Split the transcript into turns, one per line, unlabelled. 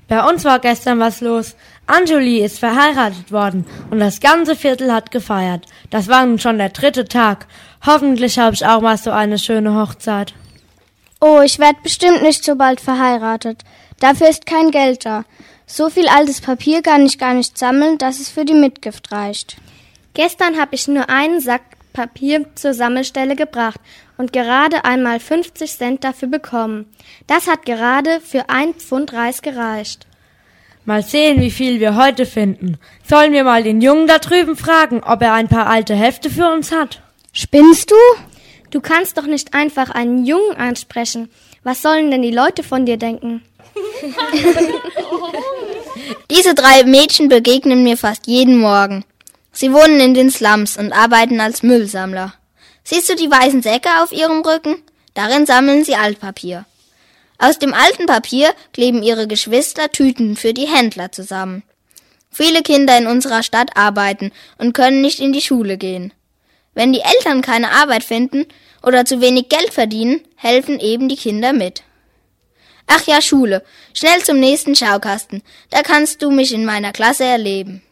Bei uns war gestern was los. Anjuli ist verheiratet worden und das ganze Viertel hat gefeiert. Das war nun schon der 3. Tag. Hoffentlich habe ich auch mal so eine schöne Hochzeit.
Oh, ich werde bestimmt nicht so bald verheiratet. Dafür ist kein Geld da. So viel altes Papier kann ich gar nicht sammeln, dass es für die Mitgift reicht.
Gestern habe ich nur einen Sack Papier zur Sammelstelle gebracht und gerade einmal 50 Cent dafür bekommen. Das hat gerade für 1 Pfund Reis gereicht.
Mal sehen, wie viel wir heute finden. Sollen wir mal den Jungen da drüben fragen, ob er ein paar alte Hefte für uns hat?
Spinnst du?
Du kannst doch nicht einfach einen Jungen ansprechen. Was sollen denn die Leute von dir denken?
Diese 3 Mädchen begegnen mir fast jeden Morgen. Sie wohnen in den Slums und arbeiten als Müllsammler. Siehst du die weißen Säcke auf ihrem Rücken? Darin sammeln sie Altpapier. Aus dem alten Papier kleben ihre Geschwister Tüten für die Händler zusammen. Viele Kinder in unserer Stadt arbeiten und können nicht in die Schule gehen. Wenn die Eltern keine Arbeit finden oder zu wenig Geld verdienen, helfen eben die Kinder mit. Ach ja, Schule. Schnell zum nächsten Schaukasten. Da kannst du mich in meiner Klasse erleben.